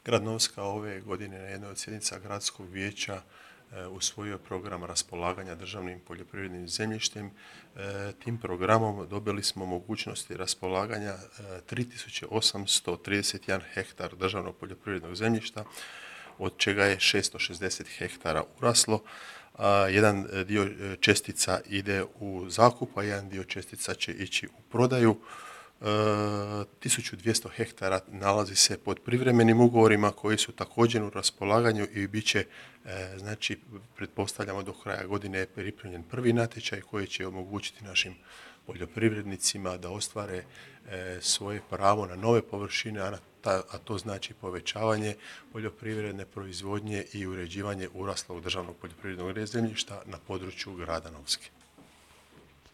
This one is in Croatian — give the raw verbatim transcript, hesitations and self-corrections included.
Grad Novska ove godine na jednoj od sjednica gradskog vijeća e, usvojio program raspolaganja državnim poljoprivrednim zemljištem. E, tim programom dobili smo mogućnosti raspolaganja e, tri tisuće osamsto trideset jedan hektar državnog poljoprivrednog zemljišta, od čega je šesto šezdeset hektara uraslo. A jedan dio čestica ide u zakup, a jedan dio čestica će ići u prodaju. tisuću dvjesto hektara nalazi se pod privremenim ugovorima koji su također u raspolaganju i bit će, znači, pretpostavljamo do kraja godine pripremljen prvi natječaj koji će omogućiti našim poljoprivrednicima da ostvare svoje pravo na nove površine, a to znači povećavanje poljoprivredne proizvodnje i uređivanje uraslog državnog poljoprivrednog zemljišta na području grada Novske.